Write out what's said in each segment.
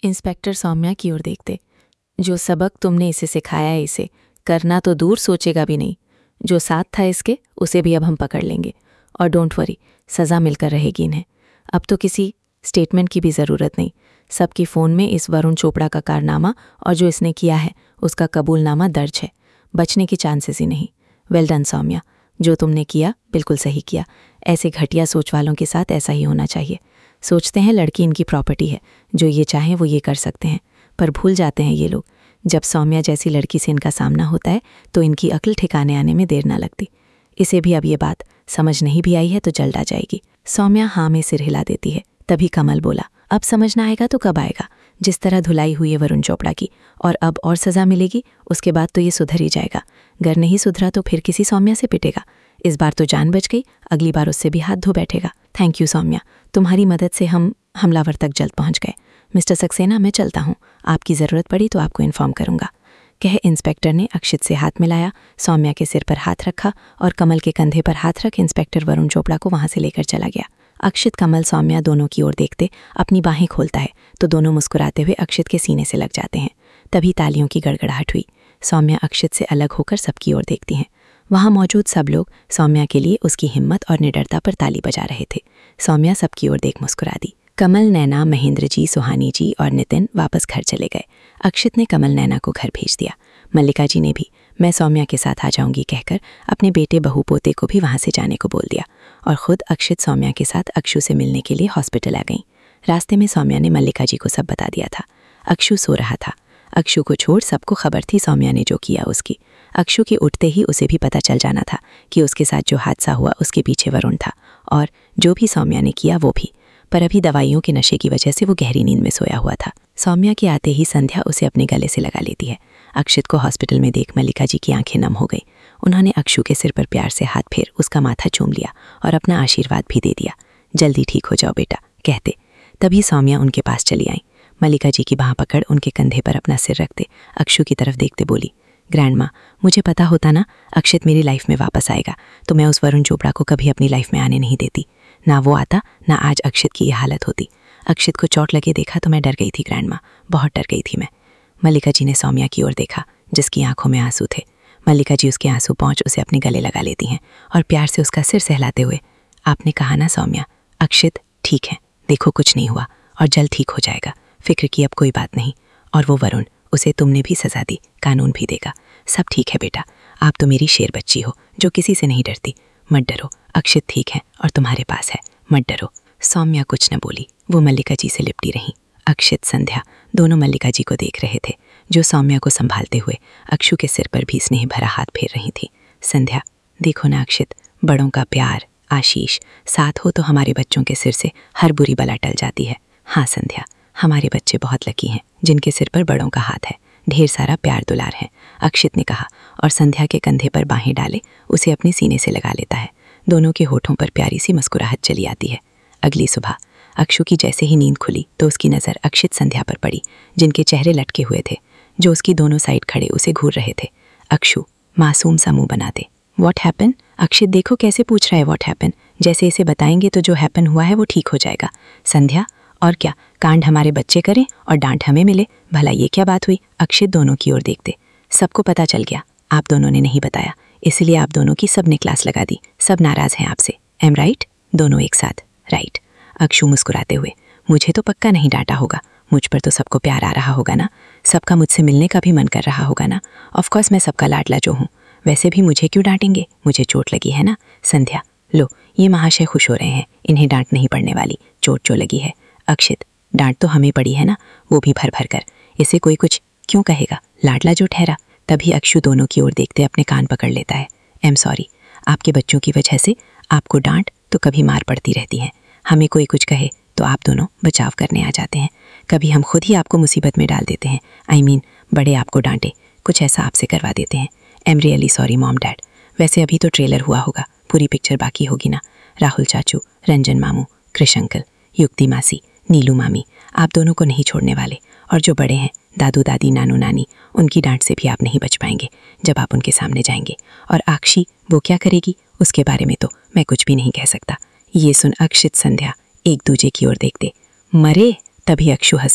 Inspector Saumya की ओर देखते। जो सबक तुमने इसे सिखाया है, इसे करना तो दूर सोचेगा भी नहीं। जो साथ था इसके, उसे भी अब हम पकड़ लेंगे। और डोंट वरी, सज़ा मिलकर रहेगी इन्हें। अब तो किसी स्टेटमेंट की भी ज़रूरत नहीं। सबकी फ़ोन में इस वरुण चोपड़ा का कारनामा और जो इसने किया है उसका कबूलनामा दर्ज है। बचने की चांसेस ही नहीं। वेल डन सौम्या, जो तुमने किया बिल्कुल सही किया। ऐसे घटिया सोच वालों के साथ ऐसा ही होना चाहिए। सोचते हैं लड़की इनकी प्रॉपर्टी है, जो ये चाहें वो ये कर सकते हैं, पर भूल जाते हैं ये लोग जब सौम्या जैसी लड़की से इनका सामना होता है तो इनकी अक्ल ठिकाने आने में देर ना लगती। इसे भी अब ये बात समझ नहीं भी आई है तो जल्द आ जाएगी। सौम्या हाँ में सिर हिला देती है। तभी कमल बोला, अब समझना आएगा तो कब आएगा? जिस तरह धुलाई हुई है वरुण चोपड़ा की, और अब और सज़ा मिलेगी, उसके बाद तो ये सुधर ही जाएगा। अगर नहीं सुधरा तो फिर किसी सौम्या से पिटेगा। इस बार तो जान बच गई, अगली बार उससे भी हाथ धो बैठेगा। थैंक यू सौम्या, तुम्हारी मदद से हम हमलावर तक जल्द पहुंच गए। मिस्टर सक्सेना, मैं चलता हूँ, आपकी ज़रूरत पड़ी तो आपको इन्फॉर्म करूँगा। कह इंस्पेक्टर ने अक्षित से हाथ मिलाया, सौम्या के सिर पर हाथ रखा और कमल के कंधे पर हाथ रख इंस्पेक्टर वरुण चोपड़ा को वहां से लेकर चला गया। अक्षित, कमल, सौम्या दोनों की ओर देखते अपनी बाहें खोलता है तो दोनों मुस्कुराते हुए अक्षित के सीने से लग जाते हैं। तभी तालियों की गड़गड़ाहट हुई। सौम्या अक्षित से अलग होकर सबकी ओर देखती हैं। वहां मौजूद सब लोग सौम्या के लिए उसकी हिम्मत और निडरता पर ताली बजा रहे थे। सौम्या सबकी ओर देख मुस्कुरा दी। कमल, नैना, महेंद्र जी, सुहानी जी और नितिन वापस घर चले गए। अक्षित ने कमल, नैना को घर भेज दिया। मल्लिका जी ने भी मैं सौम्या के साथ आ जाऊंगी कहकर अपने बेटे बहू पोते को भी वहां से जाने को बोल दिया और खुद अक्षित सौम्या के साथ अक्षु से मिलने के लिए हॉस्पिटल आ गई। रास्ते में सौम्या ने मल्लिका जी को सब बता दिया था। अक्षु सो रहा था। अक्षु को छोड़ सबको खबर थी सौम्या ने जो किया उसकी। अक्षु के उठते ही उसे भी पता चल जाना था कि उसके साथ जो हादसा हुआ उसके पीछे वरुण था, और जो भी सौम्या ने किया वो भी। पर अभी दवाइयों के नशे की वजह से वो गहरी नींद में सोया हुआ था। सौम्या के आते ही संध्या उसे अपने गले से लगा लेती है। अक्षित को हॉस्पिटल में देख मल्लिका जी की आंखें नम हो गई। उन्होंने अक्षु के सिर पर प्यार से हाथ फेर उसका माथा चूम लिया और अपना आशीर्वाद भी दे दिया। जल्दी ठीक हो जाओ बेटा कहते। तभी सौम्या उनके पास चली आई। मल्लिका जी की बाह पकड़ उनके कंधे पर अपना सिर रखते अक्षु की तरफ देखते बोली, ग्रैंड माँ, मुझे पता होता ना अक्षित मेरी लाइफ में वापस आएगा तो मैं उस वरुण चोपड़ा को कभी अपनी लाइफ में आने नहीं देती। ना वो आता, ना आज अक्षित की यह हालत होती। अक्षित को चोट लगे देखा तो मैं डर गई थी ग्रैंड माँ, बहुत डर गई थी मैं। मल्लिका जी ने सौम्या की ओर देखा जिसकी आंखों में आंसू थे। मल्लिका जी उसके आंसू पहुंच उसे अपने गले लगा लेती हैं और प्यार से उसका सिर सहलाते हुए, आपने कहा ना सौम्या, अक्षित ठीक है, देखो कुछ नहीं हुआ और जल्द ठीक हो जाएगा, फिक्र की अब कोई बात नहीं। और वो वरुण, उसे तुमने भी सजा दी, कानून भी देगा, सब ठीक है बेटा। आप तो मेरी शेर बच्ची हो जो किसी से नहीं डरती। मत डरो, अक्षित ठीक है और तुम्हारे पास है, मत डरो। सौम्या कुछ न बोली, वो मल्लिका जी से लिपटी रहीं। अक्षित, संध्या दोनों मल्लिका जी को देख रहे थे जो सौम्या को संभालते हुए अक्षु के सिर पर भी स्नेह भरा हाथ फेर रही थी। संध्या, देखो ना अक्षित, बड़ों का प्यार, आशीष साथ हो तो हमारे बच्चों के सिर से हर बुरी बला टल जाती है। हाँ संध्या, हमारे बच्चे बहुत लकी हैं जिनके सिर पर बड़ों का हाथ है, ढेर सारा प्यार दुलार है, अक्षित ने कहा और संध्या के कंधे पर बाहें डाले उसे अपने सीने से लगा लेता है। दोनों के होठों पर प्यारी सी मुस्कुराहट चली आती है। अगली सुबह अक्षु की जैसे ही नींद खुली तो उसकी नज़र अक्षित, संध्या पर पड़ी जिनके चेहरे लटके हुए थे, जो उसकी दोनों साइड खड़े उसे घूर रहे थे। अक्षु मासूम सा मुंह बना दे। What happen? अक्षित देखो कैसे पूछ रहा है व्हाट हैपन, जैसे इसे बताएंगे तो जो हैपन हुआ है वो ठीक हो जाएगा। संध्या, और क्या, कांड हमारे बच्चे करें और डांट हमें मिले, भला ये क्या बात हुई? अक्षित दोनों की ओर देखते, सबको पता चल गया, आप दोनों ने नहीं बताया, इसलिए आप दोनों की सबने क्लास लगा दी, सब नाराज हैं आपसे, एम राइट? दोनों एक साथ, राइट। अक्षु मुस्कुराते हुए, मुझे तो पक्का नहीं डांटा होगा, मुझ पर तो सबको प्यार आ रहा होगा ना, सबका मुझसे मिलने का भी मन कर रहा होगा ना। ऑफकोर्स मैं सबका लाडला जो हूँ, वैसे भी मुझे क्यों डांटेंगे, मुझे चोट लगी है ना। संध्या, लो ये महाशय खुश हो रहे हैं, इन्हें डांट नहीं पड़ने वाली, चोट जो लगी है। अक्षित, डांट तो हमें पड़ी है ना, वो भी भर भर कर, इसे कोई कुछ क्यों कहेगा, लाडला जो ठहरा। तभी अक्षु दोनों की ओर देखते अपने कान पकड़ लेता है। एम सॉरी, आपके बच्चों की वजह से आपको डांट तो कभी मार पड़ती रहती है, हमें कोई कुछ कहे तो आप दोनों बचाव करने आ जाते हैं, कभी हम खुद ही आपको मुसीबत में डाल देते हैं, आई मीन बड़े आपको डांटे, कुछ ऐसा आपसे करवा देते हैं। I'm really sorry mom dad. वैसे अभी तो ट्रेलर हुआ होगा, पूरी पिक्चर बाकी होगी ना। राहुल चाचू, रंजन मामू, कृष अंकल, युक्ति मासी, नीलू मामी, आप दोनों को नहीं छोड़ने वाले, और जो बड़े हैं दादू दादी, नानू नानी, उनकी डांट से भी आप नहीं बच पाएंगे जब आप उनके सामने जाएंगे। और आक्षी, वो क्या करेगी उसके बारे में तो मैं कुछ भी नहीं कह सकता। ये सुन अक्षित, संध्या एक दूजे की ओर देखते, मरे। तभी अक्षु हंस पड़ा,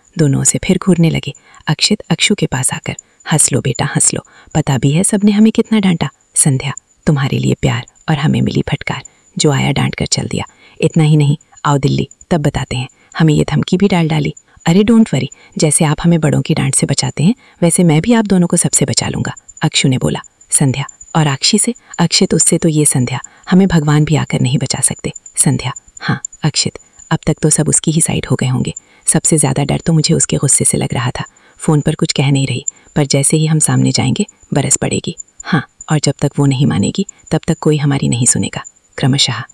दोनों से फिर घूरने लगे। अक्षित अक्षु के पास आकर, हंस लो बेटा हंस लो, पता भी है सबने हमें कितना डांटा। संध्या, तुम्हारे लिए प्यार और हमें मिली फटकार, जो आया डांट कर चल दिया। इतना ही नहीं, आओ दिल्ली तब बताते हैं। हमें ये धमकी भी डाल डाली। अरे डोंट वरी, जैसे आप हमें बड़ों की डांट से बचाते हैं वैसे मैं भी आप दोनों को सबसे बचा लूंगा, अक्षु ने बोला। संध्या, और आक्षी से? अक्षित, उससे तो ये संध्या, हमें भगवान भी आकर नहीं बचा सकते। संध्या, हाँ अक्षित, अब तक तो सब उसकी ही साइड हो गए होंगे। सबसे ज़्यादा डर तो मुझे उसके गुस्से से लग रहा था। फ़ोन पर कुछ कह नहीं रही, पर जैसे ही हम सामने जाएंगे बरस पड़ेगी। हाँ, और जब तक वो नहीं मानेगी तब तक कोई हमारी नहीं सुनेगा। क्रमशः